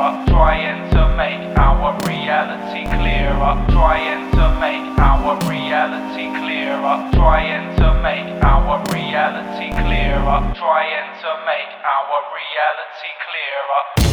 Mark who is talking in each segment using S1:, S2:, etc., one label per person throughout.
S1: trying to make our reality clearer, trying to make our reality clearer, trying to make our reality clearer, trying to make our reality clearer.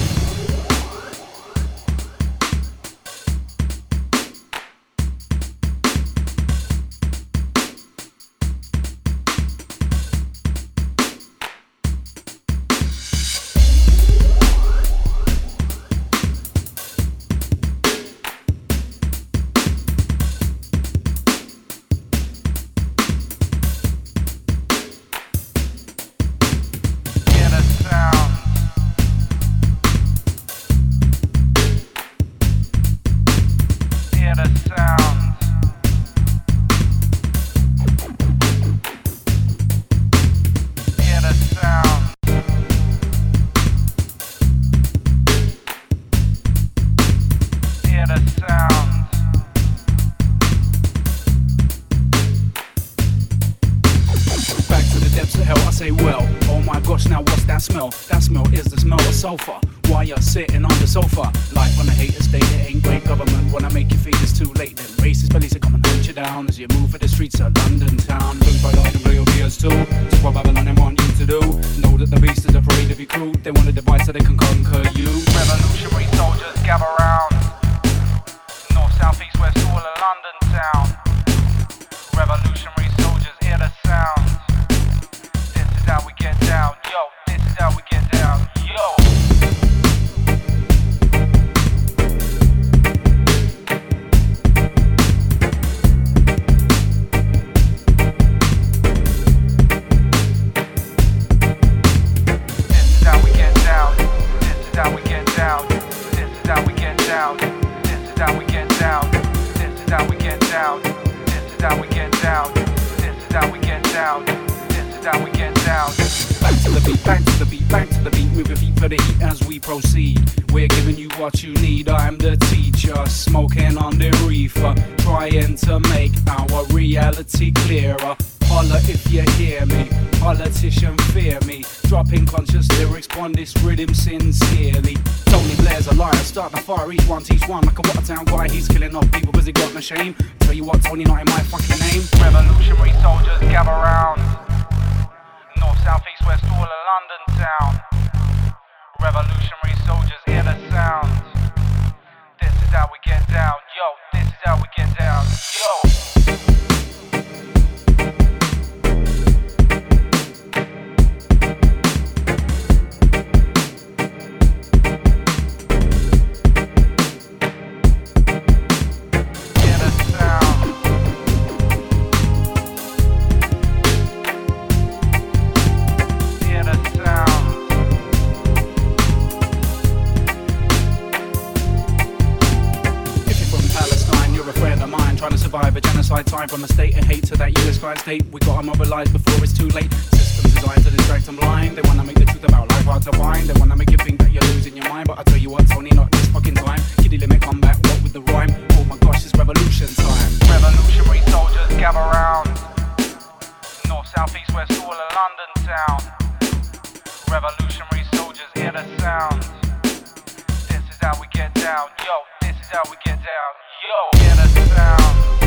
S2: Say, well, oh my gosh, now what's that smell? That smell is the smell of sulfur. Why you're sitting on the sofa? Life on the haters state, it ain't great government. Wanna make you feel it's too late. Then racist police are come and hunt you down as you move for the streets of London town. Look by the real BS too. Just what Babylon they want you to do. Know that the beast is afraid of your crew. They want a device so they can conquer you.
S1: Revolutionary soldiers gather round. North, south, east, west, all of London town. Revolutionary soldiers hear the sound. How we get down, yo, this is how we get down, yo. This is how we get down, this is how we get down, this is how we get down, this is how we get down, this is how we get down, this is how we get down, this is how we get down. How we get down.
S2: Back to the beat, back to the beat, back to the beat. Move your feet for the heat as we proceed. We're giving you what you need. I'm the teacher, smoking on the reefer, trying to make our reality clearer. Holla if you hear me, politician fear me. Dropping conscious lyrics on this rhythm sincerely. Tony Blair's a liar, start the fire, each one teach one. Like a Watertown guy, he's killing off people because he got no shame. Tell you what, Tony, not in my fucking name.
S1: Revolutionary soldiers gather round. North, south, east, west, all of London town. Revolutionary soldiers hear the sound. This is how we get down, yo. This is how we get down, yo.
S2: Trying to survive a genocide time from a state of hate to that US crime state. We gotta mobilize before it's too late. Systems designed to distract and blind. They wanna make the truth about life hard to find. They wanna make you think that you're losing your mind. But I tell you what, Tony, not this fucking time. Kiddie limit comeback, what with the rhyme? Oh my gosh, it's revolution time.
S1: Revolutionary soldiers gather round. North, south, east, west, all of London town. Revolutionary soldiers hear the sound. This is how we get down, yo. This is how we get down, yo. Hear the sound.